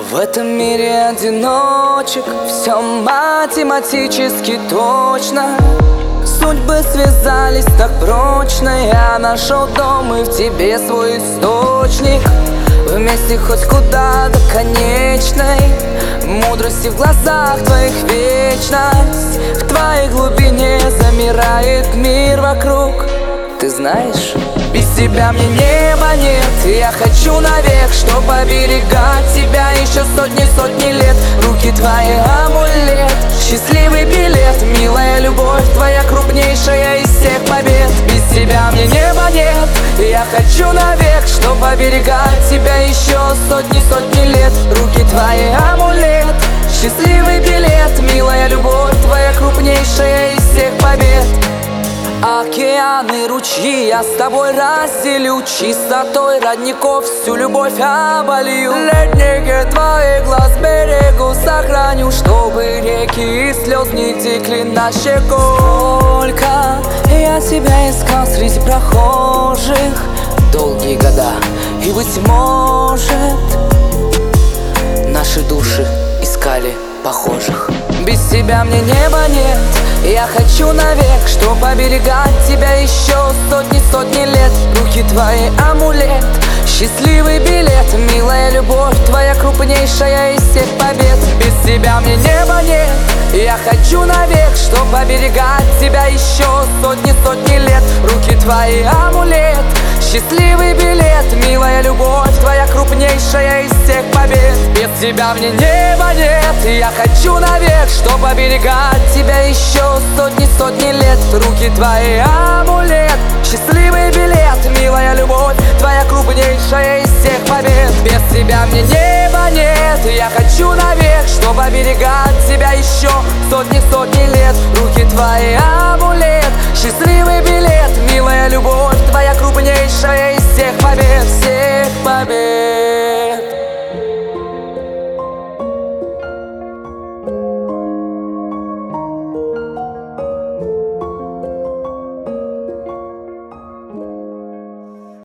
В этом мире одиночек все математически точно. Судьбы связались так прочно. Я нашел дом и в тебе свой источник. Вместе хоть куда-то конечной. Мудрости в глазах твоих вечность. В твоей глубине замирает мир вокруг. Ты знаешь, без тебя мне неба нет. И я хочу навек, чтоб оберегать тебя еще сотни лет. Руки твои амулет, счастливый билет. Милая любовь, твоя крупнейшая из всех побед. Без тебя мне неба нет. И я хочу навек, чтоб оберегать тебя еще сотни лет. Руки твои амулет, счастливый билет. Милая любовь, твоя крупнейшая из всех побед. Океаны, ручьи я с тобой разделю. Чистотой родников всю любовь оболью. Ледники твоих глаз берегу сохраню, чтобы реки и слез не текли на щеку. Сколько я тебя искал среди прохожих долгие года. И быть может, наши души искали похожих. Без тебя мне неба нет. Я хочу навек, чтоб оберегать тебя еще сотни лет. Руки твои амулет, счастливый билет. Милая любовь, твоя крупнейшая из всех побед. Без тебя мне неба нет. Я хочу навек, чтоб оберегать тебя еще сотни лет. Руки твои амулет, счастливый билет. Милая любовь, твоя крупнейшая из всех побед. Без тебя мне неба нет. Я хочу навек, чтоб оберегать тебя еще сотни лет. Руки твои амулет, счастливый билет. Милая любовь, твоя крупнейшая из всех побед. Без тебя мне неба нет. Я хочу навек, чтоб оберегать тебя еще сотни лет.